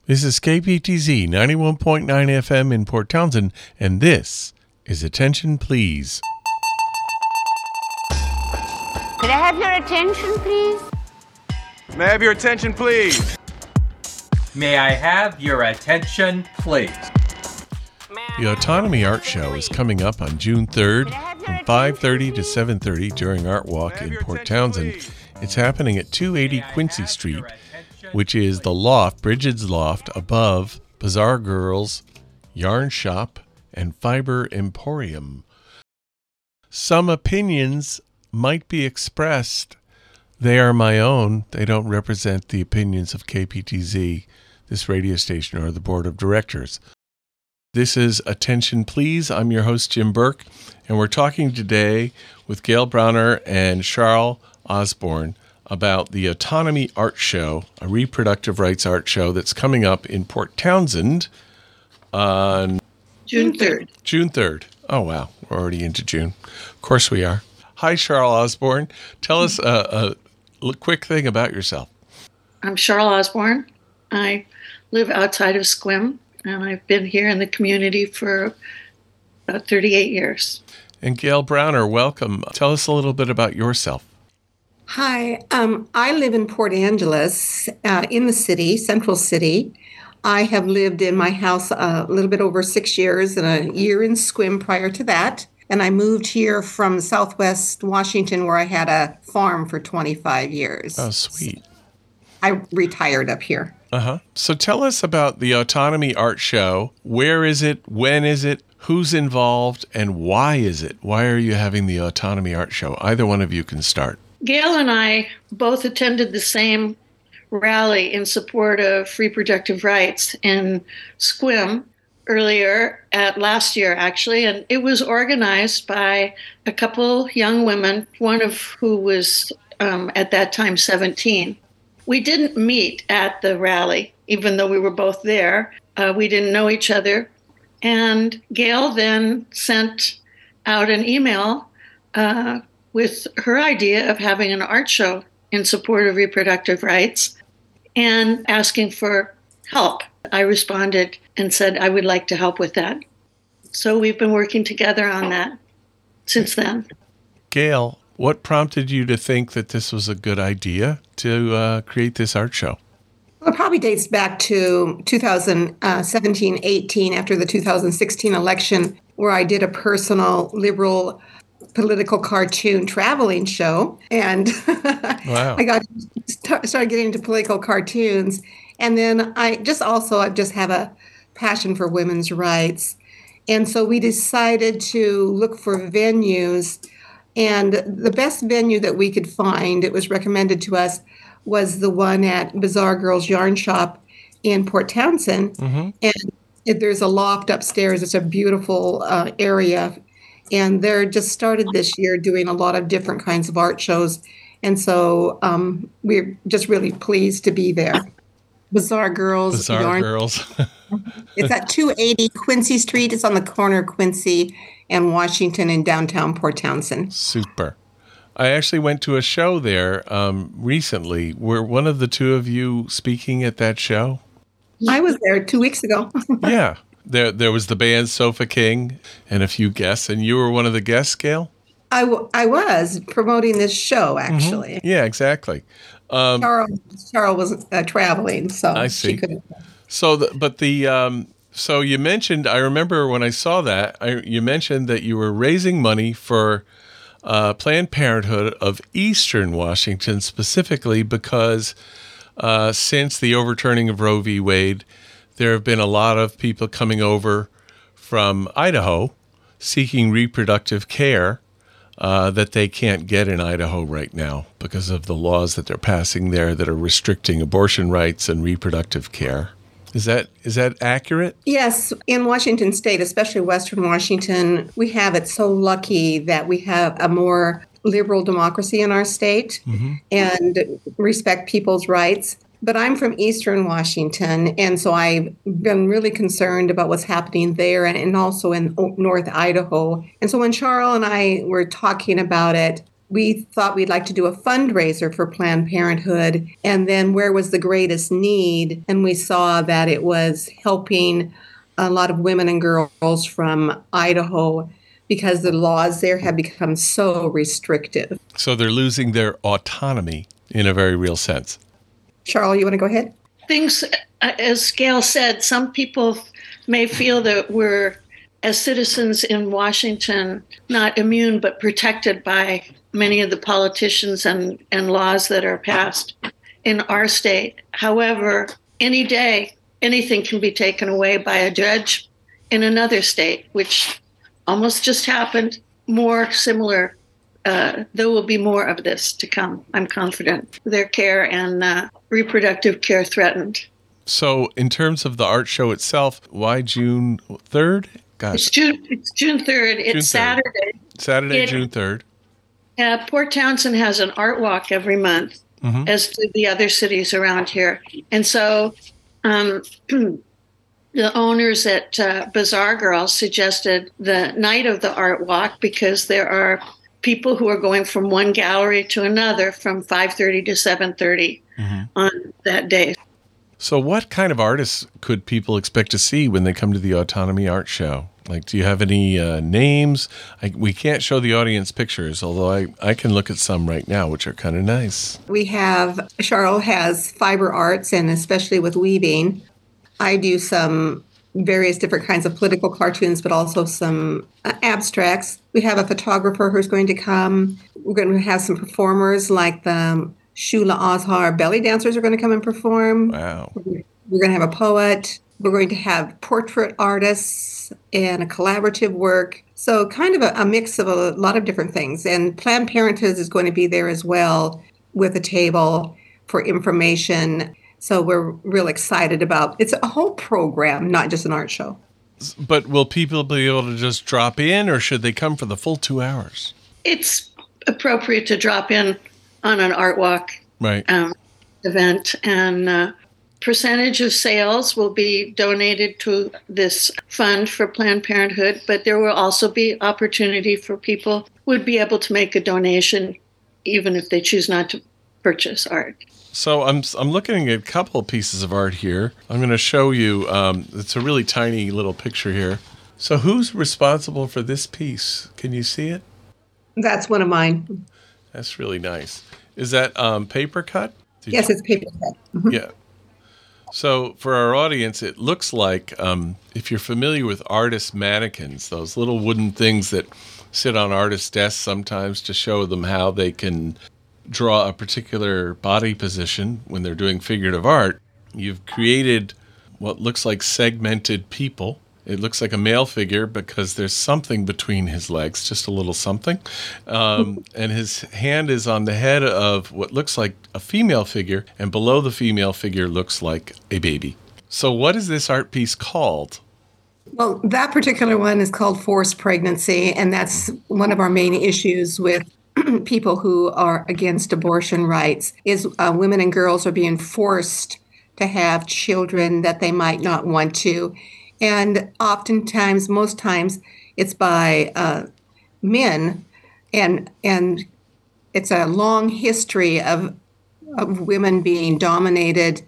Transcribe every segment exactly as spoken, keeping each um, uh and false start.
This is K P T Z ninety-one point nine F M in Port Townsend, and this is Attention Please. Could I have your attention, please? May I have your attention, please? May I have your attention, please? The Autonomy Art Show is coming up on June third from five thirty to seven thirty during Art Walk in Port Townsend. It's happening at two eighty Quincy Street, which is the loft, Bridget's Loft, above Bazaar Girls, Yarn Shop, and Fiber Emporium. Some opinions might be expressed. They are my own. They don't represent the opinions of K P T Z, this radio station, or the board of directors. This is Attention Please. I'm your host, Jim Burke, and we're talking today with Gail Browner and Charles Osborne about the Autonomy Art Show, a reproductive rights art show that's coming up in Port Townsend on June third. June third. Oh, wow. We're already into June. Of course we are. Hi, Charles Osborne. Tell us a, a quick thing about yourself. I'm Charles Osborne. I live outside of Sequim, and I've been here in the community for about thirty-eight years. And Gail Browner, welcome. Tell us a little bit about yourself. Hi, um, I live in Port Angeles, uh, in the city, Central City. I have lived in my house a little bit over six years and a year in Sequim prior to that. And I moved here from Southwest Washington, where I had a farm for twenty-five years. Oh, sweet. I retired up here. Uh-huh. So tell us about the Autonomy Art Show. Where is it? When is it? Who's involved? And why is it? Why are you having the Autonomy Art Show? Either one of you can start. Gail and I both attended the same rally in support of reproductive rights in Sequim earlier at last year, actually, and it was organized by a couple young women, one of who was um, at that time seventeen. We didn't meet at the rally, even though we were both there. Uh, we didn't know each other. And Gail then sent out an email uh, with her idea of having an art show in support of reproductive rights and asking for help. I responded and said I would like to help with that. So we've been working together on that since then. Gail, what prompted you to think that this was a good idea to uh, create this art show? Well, it probably dates back to two thousand seventeen eighteen, after the two thousand sixteen election, where I did a personal liberal political cartoon traveling show. And wow. I got started getting into political cartoons. And then I just also I just have a passion for women's rights. And so we decided to look for venues. And the best venue that we could find, it was recommended to us, was the one at Bazaar Girls Yarn Shop in Port Townsend. Mm-hmm. And it, there's a loft upstairs. It's a beautiful uh, area. And they're just started this year doing a lot of different kinds of art shows. And so um, we're just really pleased to be there. Bazaar Girls. Bazaar Yarn. Girls. It's at two eighty Quincy Street. It's on the corner of Quincy and Washington in downtown Port Townsend. Super. I actually went to a show there um, recently. Were one of the two of you speaking at that show? I was there two weeks ago. Yeah. There there was the band Sofa King and a few guests, and you were one of the guests, Gail? I, w- I was promoting this show, actually. Mm-hmm. Yeah, exactly. Um, Charles, Charles was uh, traveling, so I see. she couldn't. So, the, but the um, so you mentioned, I remember when I saw that, I, you mentioned that you were raising money for uh, Planned Parenthood of Eastern Washington, specifically because uh, since the overturning of Roe v. Wade, there have been a lot of people coming over from Idaho seeking reproductive care uh, that they can't get in Idaho right now because of the laws that they're passing there that are restricting abortion rights and reproductive care. Is that is that accurate? Yes. In Washington State, especially Western Washington, we have it so lucky that we have a more liberal democracy in our state mm-hmm. and respect people's rights. But I'm from Eastern Washington, and so I've been really concerned about what's happening there and, and also in North Idaho. And so when Charles and I were talking about it, we thought we'd like to do a fundraiser for Planned Parenthood. And then where was the greatest need? And we saw that it was helping a lot of women and girls from Idaho because the laws there have become so restrictive. So they're losing their autonomy in a very real sense. Charles, you want to go ahead? Things, as Gail said, some people may feel that we're, as citizens in Washington, not immune but protected by many of the politicians and, and laws that are passed in our state. However, any day, anything can be taken away by a judge in another state, which almost just happened. More similar, uh, there will be more of this to come, I'm confident. Their care and uh, reproductive care threatened. So in terms of the art show itself, why June third? Gosh. It's June, it's June third. It's June third. Saturday. Saturday, It- June third. Uh, Port Townsend has an art walk every month, Mm-hmm. as do the other cities around here. And so um, the owners at uh, Bazaar Girls suggested the night of the art walk because there are people who are going from one gallery to another from five thirty to seven thirty Mm-hmm. on that day. So what kind of artists could people expect to see when they come to the Autonomy Art Show? Like, do you have any uh, names? I, we can't show the audience pictures, although I, I can look at some right now, which are kind of nice. We have, Charles has fiber arts, and especially with weaving. I do some various different kinds of political cartoons, but also some uh, abstracts. We have a photographer who's going to come. We're going to have some performers like the Shula Azhar belly dancers are going to come and perform. Wow. We're going to have a poet. We're going to have portrait artists and a collaborative work. So kind of a, a mix of a lot of different things. And Planned Parenthood is going to be there as well with a table for information. So we're real excited about it's a whole program, not just an art show. But will people be able to just drop in, or should they come for the full two hours? It's appropriate to drop in on an art walk Right. um, event, and uh, percentage of sales will be donated to this fund for Planned Parenthood, but there will also be opportunity for people who would be able to make a donation even if they choose not to purchase art. So I'm I'm looking at a couple of pieces of art here. I'm going to show you. Um, it's a really tiny little picture here. So who's responsible for this piece? Can you see it? That's one of mine. That's really nice. Is that um, paper cut? Did Yes, you- it's paper cut. Yeah. So for our audience, it looks like, um, if you're familiar with artist mannequins, those little wooden things that sit on artists' desks sometimes to show them how they can draw a particular body position when they're doing figurative art, you've created what looks like segmented people. It looks like a male figure because there's something between his legs, just a little something. Um, and his hand is on the head of what looks like a female figure, and below the female figure looks like a baby. So what is this art piece called? Well, that particular one is called forced pregnancy, and that's one of our main issues with people who are against abortion rights is uh, women and girls are being forced to have children that they might not want to. And oftentimes, most times, it's by uh, men, and and it's a long history of of women being dominated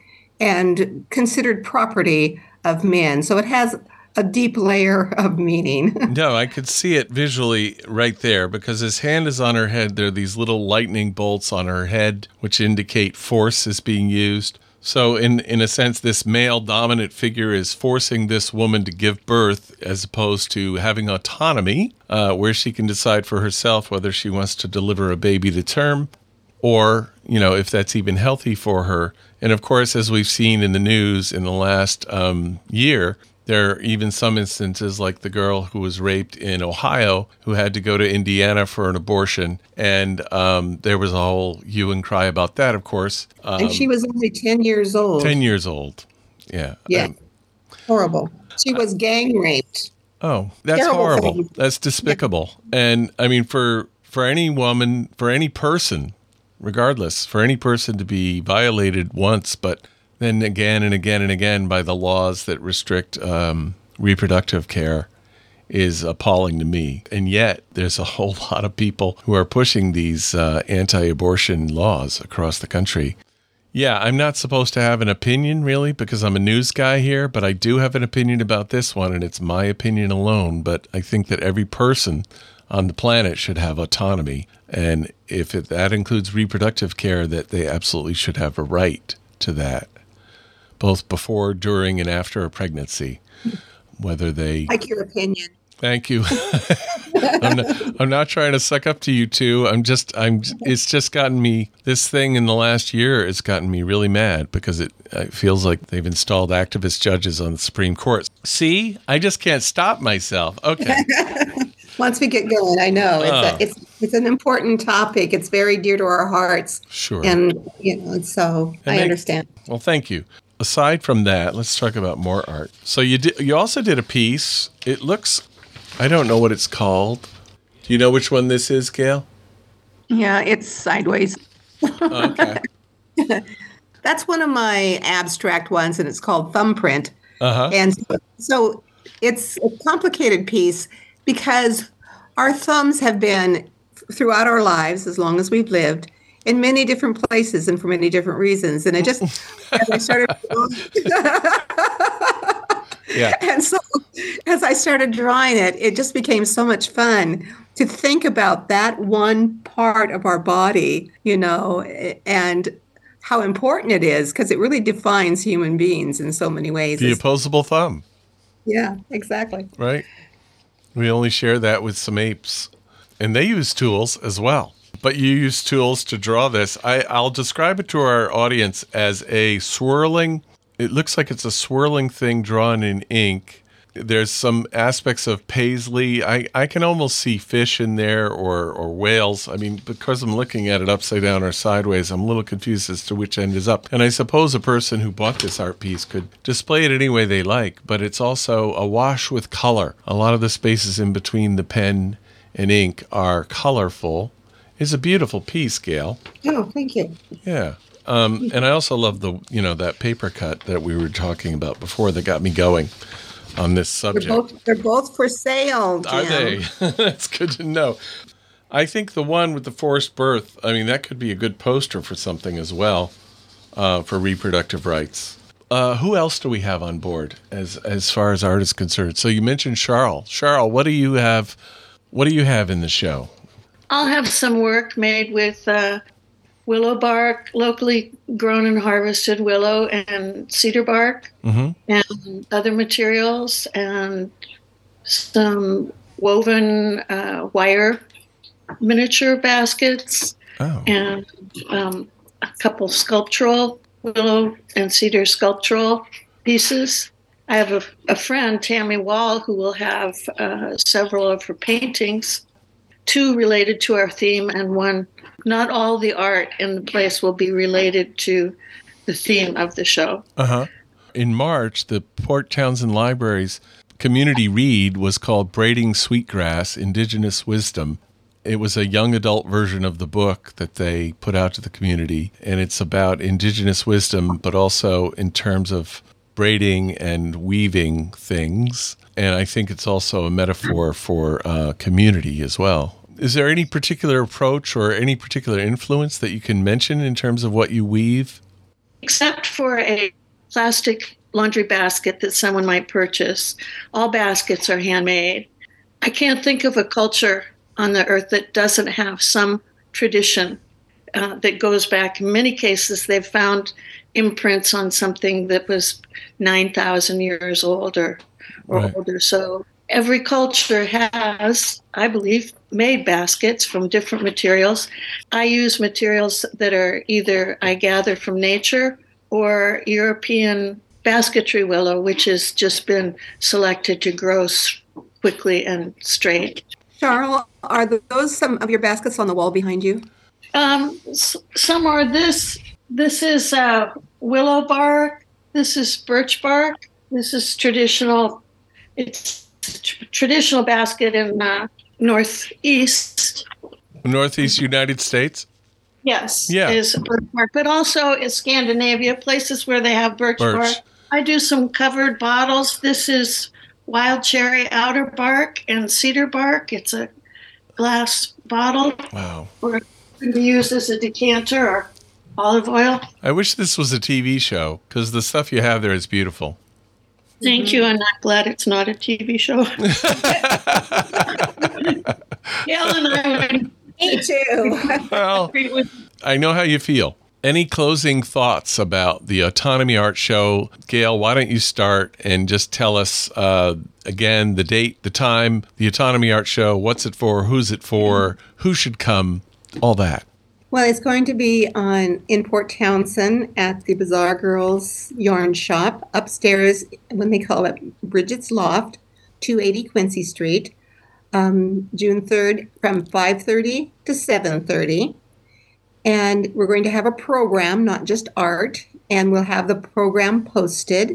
and considered property of men. So it has a deep layer of meaning. No, I could see it visually right there because his hand is on her head. There are these little lightning bolts on her head, which indicate force is being used. So in, in a sense, this male dominant figure is forcing this woman to give birth as opposed to having autonomy, uh, where she can decide for herself whether she wants to deliver a baby to term or, you know, if that's even healthy for her. And of course, as we've seen in the news in the last um, year, there are even some instances like the girl who was raped in Ohio who had to go to Indiana for an abortion. And um, there was a whole hue and cry about that, of course. Um, And she was only ten years old. ten years old. Yeah. Yeah. Um, Horrible. She was gang raped. oh, that's Terrible horrible. thing. That's despicable. And I mean, for, for any woman, for any person, regardless, for any person to be violated once, but then again and again and again by the laws that restrict um, reproductive care is appalling to me. And yet there's a whole lot of people who are pushing these uh, anti-abortion laws across the country. Yeah, I'm not supposed to have an opinion, really, because I'm a news guy here, but I do have an opinion about this one, and it's my opinion alone. But I think that every person on the planet should have autonomy. And if it, that includes reproductive care, that they absolutely should have a right to that, both before, during, and after a pregnancy, whether they... Like your opinion. Thank you. I'm, not, I'm not trying to suck up to you two. I'm just, I'm, it's just gotten me, this thing in the last year has gotten me really mad because it, it feels like they've installed activist judges on the Supreme Court. See, I just can't stop myself. Okay. Once we get going, I know it's, Oh. a, it's it's an important topic. It's very dear to our hearts. Sure. And, you know, so And I they- understand. Well, thank you. Aside from that, let's talk about more art. So you did, you also did a piece. It looks, I don't know what it's called. Do you know which one this is, Gail? Yeah, it's sideways. Oh, okay. That's one of my abstract ones, and it's called Thumbprint. Uh-huh. And so, so it's a complicated piece because our thumbs have been throughout our lives, as long as we've lived, in many different places and for many different reasons. And I just, as I started, Yeah. and so as I started drawing it, it just became so much fun to think about that one part of our body, you know, and how important it is, because it really defines human beings in so many ways. The opposable thumb, Yeah, exactly. right? We only share that with some apes. And they use tools as well. But you use tools to draw this. I, I'll describe it to our audience as a swirling, it looks like it's a swirling thing drawn in ink. There's some aspects of paisley. I, I can almost see fish in there or, or whales. I mean, because I'm looking at it upside down or sideways, I'm a little confused as to which end is up. And I suppose a person who bought this art piece could display it any way they like, but it's also awash with color. A lot of the spaces in between the pen and ink are colorful. It's a beautiful piece, Gail. Oh, thank you. Yeah. Um, and I also love the, you know, that paper cut that we were talking about before that got me going on this They're subject. both, they're both for sale, Jim. Are they? That's good to know. I think the one with the forced birth, I mean, that could be a good poster for something as well, uh, for reproductive rights. Uh, who else do we have on board as as far as art is concerned? So you mentioned Charles. Charles, what do you have? What do you have in the show? I'll have some work made with uh, willow bark, locally grown and harvested willow and cedar bark, Mm-hmm. and other materials, and some woven uh, wire miniature baskets, Oh, and um, a couple sculptural willow and cedar sculptural pieces. I have a, a friend, Tammy Wall, who will have uh, several of her paintings, two related to our theme, and one, not all the art in the place will be related to the theme of the show. uh-huh. In March, the Port Townsend Library's community read was called Braiding Sweetgrass, Indigenous Wisdom. It was a young adult version of the book that they put out to the community, and it's about indigenous wisdom, but also in terms of braiding and weaving things. And I think it's also a metaphor for uh, community as well. Is there any particular approach or any particular influence that you can mention in terms of what you weave? Except for a plastic laundry basket that someone might purchase, all baskets are handmade. I can't think of a culture on the earth that doesn't have some tradition uh, that goes back. In many cases, they've found imprints on something that was nine thousand years old or, or Right. older. So every culture has, I believe, made baskets from different materials. I use materials that are either I gather from nature or European basketry willow, which has just been selected to grow s- quickly and straight. Charles, are those some of your baskets on the wall behind you? Um, s- some are this. This is uh, willow bark. This is birch bark. This is traditional. It's a tr- traditional basket in uh, northeast. Northeast United States? Yes, Yeah. is birch bark, but also in Scandinavia, places where they have birch, Birch. bark. I do some covered bottles. This is wild cherry outer bark and cedar bark. It's a glass bottle. Wow. Or it can be used as a decanter or olive oil. I wish this was a T V show because the stuff you have there is beautiful. Thank mm-hmm. you. I'm not glad it's not a T V show. Gail and I would. Me too. Well, I know how you feel. Any closing thoughts about the Autonomy Art Show? Gail, why don't you start and just tell us uh, again the date, the time, the Autonomy Art Show, what's it for, who's it for, who should come, all that. Well, it's going to be on in Port Townsend at the Bazaar Girls Yarn Shop upstairs, when they call it Bridget's Loft, two eighty Quincy Street, um, June third from five thirty to seven thirty. And we're going to have a program, not just art, and we'll have the program posted.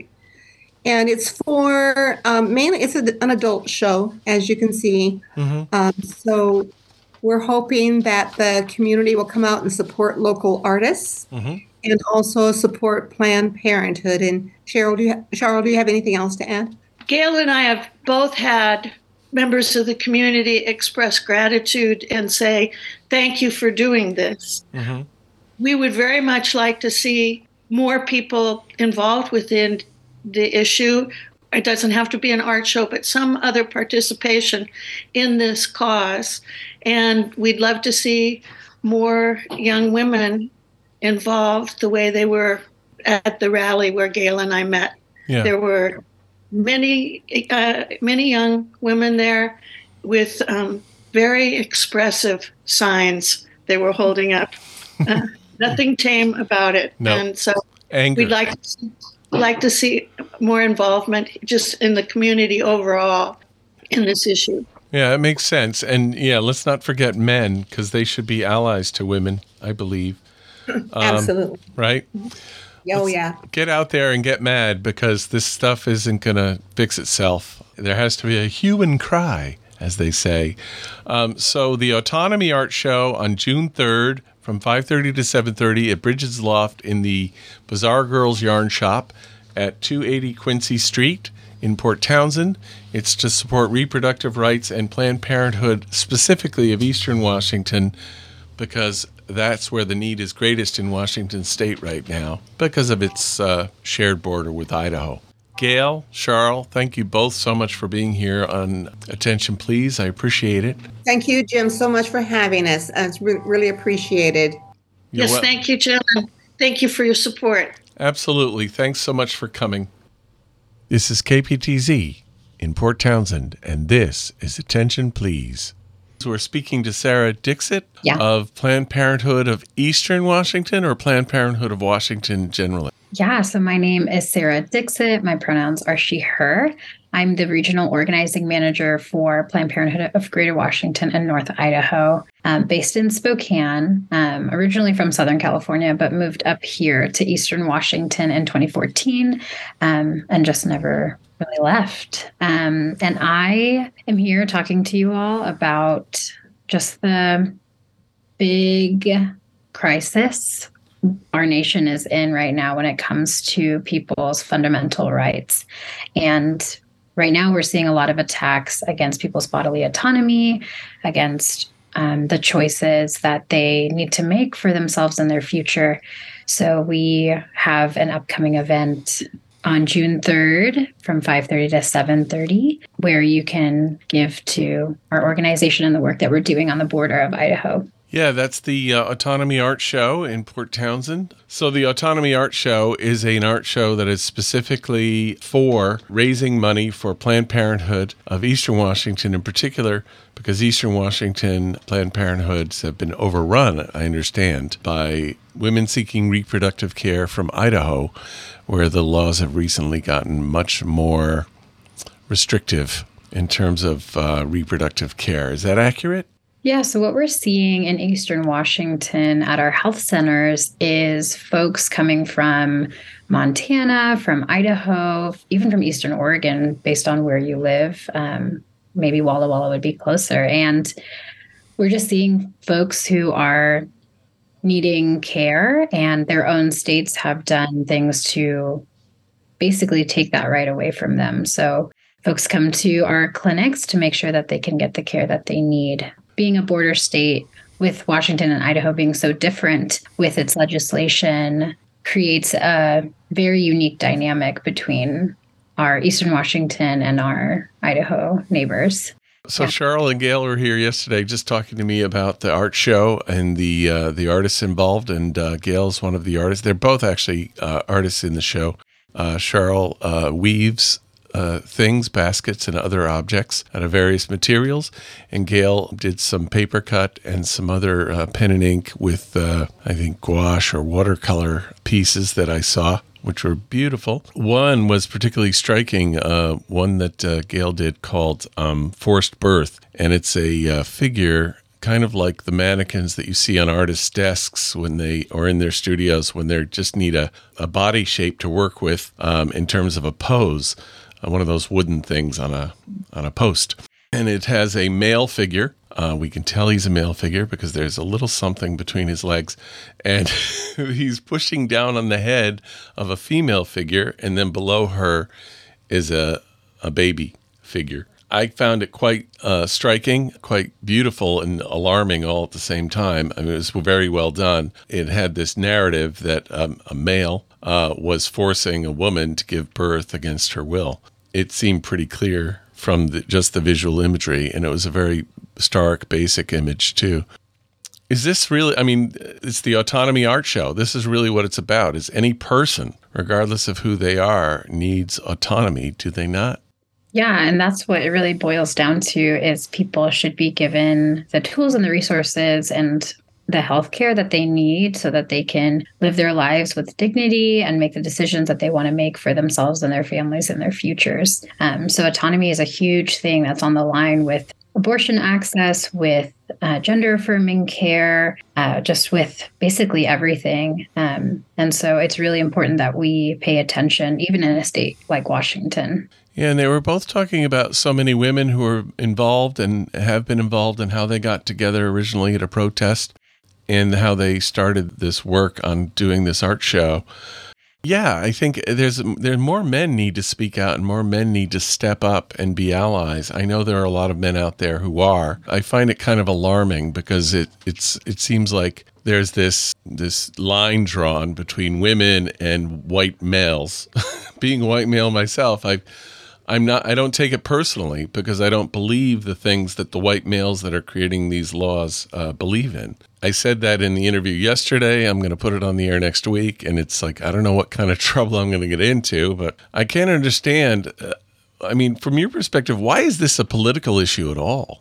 And it's for, um, mainly, it's a, an adult show, as you can see. Mm-hmm. Um, so we're hoping that the community will come out and support local artists mm-hmm. and also support Planned Parenthood. And Cheryl, do you, ha- Cheryl, do you have anything else to add? Gail and I have both had members of the community express gratitude and say, thank you for doing this. Mm-hmm. We would very much like to see more people involved within the issue. It doesn't have to be an art show, but some other participation in this cause. And we'd love to see more young women involved the way they were at the rally where Gail and I met. Yeah. There were many, uh, many young women there with um, very expressive signs they were holding up. Uh, nothing tame about it. No. And so Anger. we'd like to, see, like to see more involvement just in the community overall in this issue. Yeah, it makes sense. And yeah, let's not forget men, because they should be allies to women, I believe. Um, Absolutely. Right? Oh, Let's yeah. Get out there and get mad, because this stuff isn't going to fix itself. There has to be a hue and cry, as they say. Um, so the Autonomy Art Show on June third from five thirty to seven thirty at Bridget's Loft in the Bazaar Girls Yarn Shop at two eighty Quincy Street in Port Townsend. It's to support reproductive rights and Planned Parenthood, specifically of Eastern Washington, because that's where the need is greatest in Washington State right now because of its uh, shared border with Idaho. Gail, Charles, thank you both so much for being here on Attention Please. I appreciate it. Thank you, Jim, so much for having us. Uh, it's re- really appreciated. You're yes, wel- thank you, Jim. Thank you for your support. Absolutely. Thanks so much for coming. This is K P T Z in Port Townsend, and this is Attention Please. So we're speaking to Sarah Dixit yeah. of Planned Parenthood of Eastern Washington, or Planned Parenthood of Washington generally? Yeah, so my name is Sarah Dixit. My pronouns are she, her. I'm the regional organizing manager for Planned Parenthood of Greater Washington and North Idaho, um, based in Spokane, um, originally from Southern California, but moved up here to Eastern Washington in twenty fourteen um, and just never really left. Um, and I am here talking to you all about just the big crisis our nation is in right now when it comes to people's fundamental rights. And right now we're seeing a lot of attacks against people's bodily autonomy, against um, the choices that they need to make for themselves and their future. So we have an upcoming event on June third from five thirty to seven thirty, where you can give to our organization and the work that we're doing on the border of Idaho. Yeah, that's the uh, Autonomy Art Show in Port Townsend. So the Autonomy Art Show is an art show that is specifically for raising money for Planned Parenthood of Eastern Washington in particular, because Eastern Washington Planned Parenthoods have been overrun, I understand, by women seeking reproductive care from Idaho, where the laws have recently gotten much more restrictive in terms of uh, reproductive care. Is that accurate? Yeah, so what we're seeing in Eastern Washington at our health centers is folks coming from Montana, from Idaho, even from Eastern Oregon, based on where you live. Um, maybe Walla Walla would be closer. And we're just seeing folks who are needing care, and their own states have done things to basically take that right away from them. So folks come to our clinics to make sure that they can get the care that they need. Being a border state, with Washington and Idaho being so different with its legislation, creates a very unique dynamic between our Eastern Washington and our Idaho neighbors. So yeah. Cheryl and Gail were here yesterday just talking to me about the art show and the uh, the artists involved, and uh, Gail's one of the artists. They're both actually uh, artists in the show. Uh, Cheryl uh, weaves Uh, things, baskets, and other objects out of various materials. And Gail did some paper cut and some other uh, pen and ink with, uh, I think, gouache or watercolor pieces that I saw, which were beautiful. One was particularly striking, uh, one that uh, Gail did called um, Forced Birth. And it's a uh, figure kind of like the mannequins that you see on artists' desks when they, or in their studios, when they just need a, a body shape to work with um, in terms of a pose. Uh, one of those wooden things on a on a post. And it has a male figure. Uh, we can tell he's a male figure because there's a little something between his legs. And he's pushing down on the head of a female figure, and then below her is a, a baby figure. I found it quite uh, striking, quite beautiful and alarming all at the same time. I mean, it was very well done. It had this narrative that um, a male uh, was forcing a woman to give birth against her will. It seemed pretty clear from the, just the visual imagery, and it was a very stark, basic image, too. Is this really, I mean, it's the Autonomy Art Show. This is really what it's about, is any person, regardless of who they are, needs autonomy, do they not? Yeah, and that's what it really boils down to, is people should be given the tools and the resources and the healthcare that they need so that they can live their lives with dignity and make the decisions that they want to make for themselves and their families and their futures. Um, so autonomy is a huge thing that's on the line with abortion access, with uh, gender affirming care, uh, just with basically everything. Um, and so it's really important that we pay attention, even in a state like Washington. Yeah, and they were both talking about so many women who were involved and have been involved, and how they got together originally at a protest and how they started this work on doing this art show. Yeah, I think there's there's more men need to speak out, and more men need to step up and be allies. I know there are a lot of men out there who are. I find it kind of alarming because it it's it seems like there's this this line drawn between women and white males. Being a white male myself, I I'm not I don't take it personally because I don't believe the things that the white males that are creating these laws uh, believe in. I said that in the interview yesterday. I'm going to put it on the air next week. And it's like, I don't know what kind of trouble I'm going to get into, but I can't understand. Uh, I mean, from your perspective, why is this a political issue at all?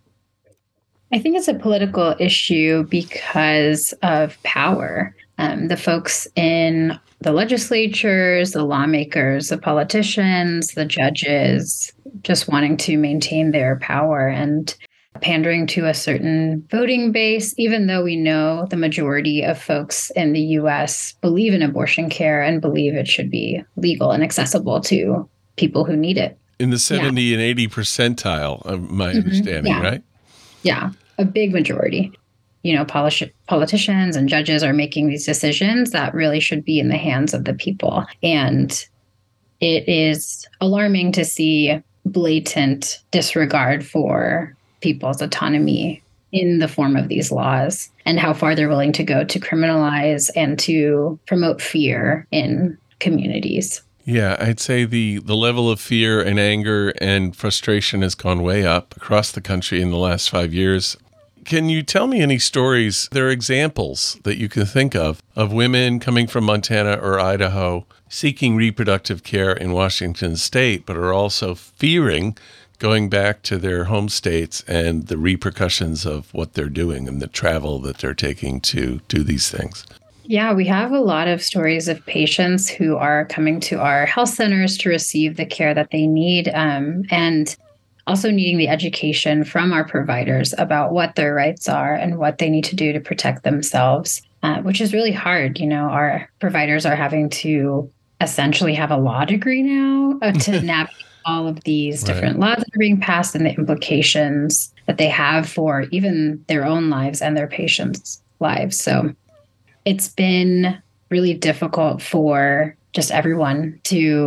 I think it's a political issue because of power. Um, the folks in the legislatures, the lawmakers, the politicians, the judges, just wanting to maintain their power and pandering to a certain voting base, even though we know the majority of folks in the U S believe in abortion care and believe it should be legal and accessible to people who need it. In the seventy yeah. and eighty percentile of my mm-hmm. understanding, yeah. right? Yeah, a big majority. You know, politi- politicians and judges are making these decisions that really should be in the hands of the people. And it is alarming to see blatant disregard for people's autonomy in the form of these laws and how far they're willing to go to criminalize and to promote fear in communities. Yeah, I'd say the, the level of fear and anger and frustration has gone way up across the country in the last five years. Can you tell me any stories, there are examples that you can think of, of women coming from Montana or Idaho seeking reproductive care in Washington state, but are also fearing going back to their home states and the repercussions of what they're doing and the travel that they're taking to do these things? Yeah, we have a lot of stories of patients who are coming to our health centers to receive the care that they need, um, and also needing the education from our providers about what their rights are and what they need to do to protect themselves, uh, which is really hard. You know, our providers are having to essentially have a law degree now uh, to navigate all of these different right. laws that are being passed and the implications that they have for even their own lives and their patients' lives. So it's been really difficult for just everyone to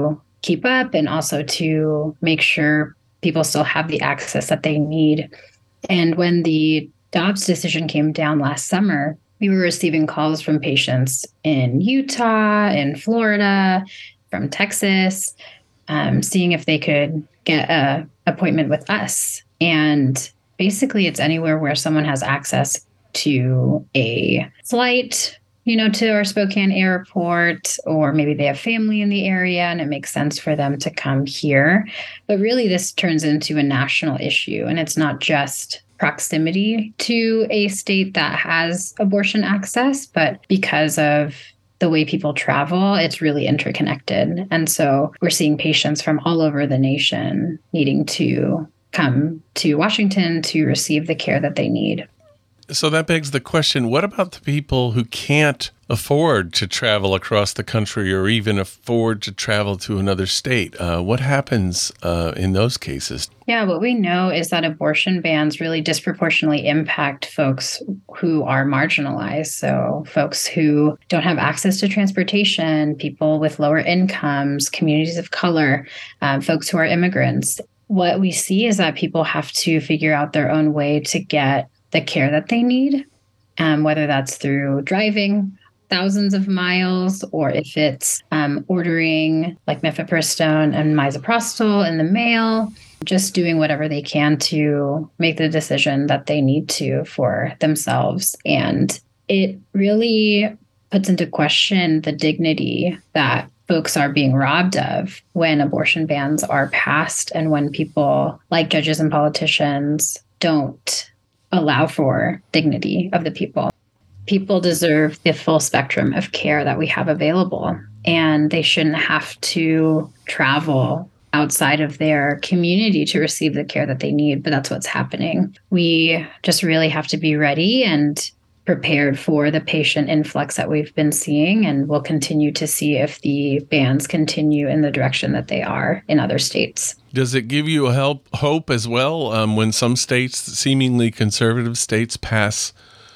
keep up and also to make sure people still have the access that they need. And when the Dobbs decision came down last summer, we were receiving calls from patients in Utah, in Florida, from Texas, um, seeing if they could get an appointment with us. And basically, it's anywhere where someone has access to a flight, you know, to our Spokane airport, or maybe they have family in the area and it makes sense for them to come here. But really, this turns into a national issue, and it's not just proximity to a state that has abortion access, but because of the way people travel, it's really interconnected. And so we're seeing patients from all over the nation needing to come to Washington to receive the care that they need. So that begs the question, what about the people who can't afford to travel across the country or even afford to travel to another state? Uh, what happens uh, in those cases? Yeah, what we know is that abortion bans really disproportionately impact folks who are marginalized. So folks who don't have access to transportation, people with lower incomes, communities of color, um, folks who are immigrants. What we see is that people have to figure out their own way to get the care that they need, um, whether that's through driving thousands of miles, or if it's um, ordering like mifepristone and misoprostol in the mail, just doing whatever they can to make the decision that they need to for themselves. And it really puts into question the dignity that folks are being robbed of when abortion bans are passed and when people like judges and politicians don't allow for dignity of the people. People deserve the full spectrum of care that we have available, and they shouldn't have to travel outside of their community to receive the care that they need, but that's what's happening. We just really have to be ready and prepared for the patient influx that we've been seeing, and we'll continue to see if the bans continue in the direction that they are in other states. Does it give you a help, hope as well um, when some states, seemingly conservative states, pass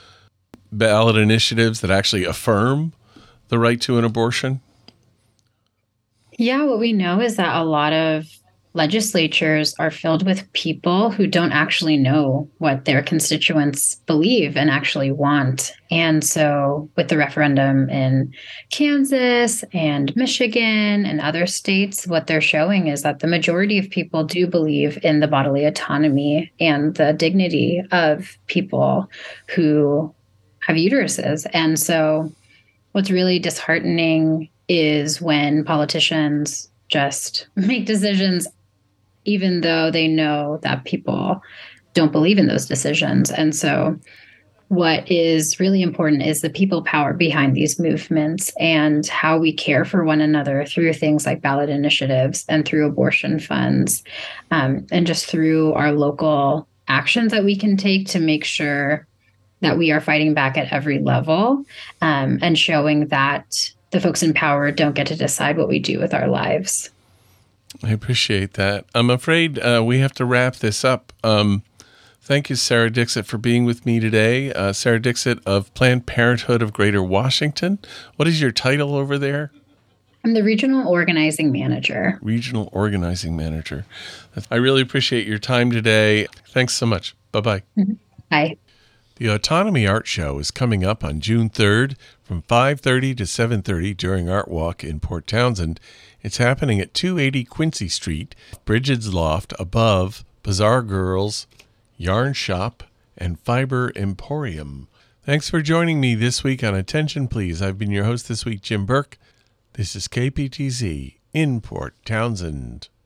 ballot initiatives that actually affirm the right to an abortion? Yeah, what we know is that a lot of legislatures are filled with people who don't actually know what their constituents believe and actually want. And so with the referendum in Kansas and Michigan and other states, what they're showing is that the majority of people do believe in the bodily autonomy and the dignity of people who have uteruses. And so what's really disheartening is when politicians just make decisions even though they know that people don't believe in those decisions. And so what is really important is the people power behind these movements and how we care for one another through things like ballot initiatives and through abortion funds, um, and just through our local actions that we can take to make sure that we are fighting back at every level, um, and showing that the folks in power don't get to decide what we do with our lives. I appreciate that. I'm afraid uh, we have to wrap this up. Um, thank you, Sarah Dixit, for being with me today. Uh, Sarah Dixit of Planned Parenthood of Greater Washington. What is your title over there? I'm the Regional Organizing Manager. Regional Organizing Manager. I really appreciate your time today. Thanks so much. Bye-bye. Mm-hmm. Bye. The Autonomy Art Show is coming up on June third from five thirty to seven thirty during Art Walk in Port Townsend. It's happening at two eighty Quincy Street, Bridget's Loft, above Bazaar Girls, Yarn Shop, and Fiber Emporium. Thanks for joining me this week on Attention Please. I've been your host this week, Jim Burke. This is K P T Z in Port Townsend.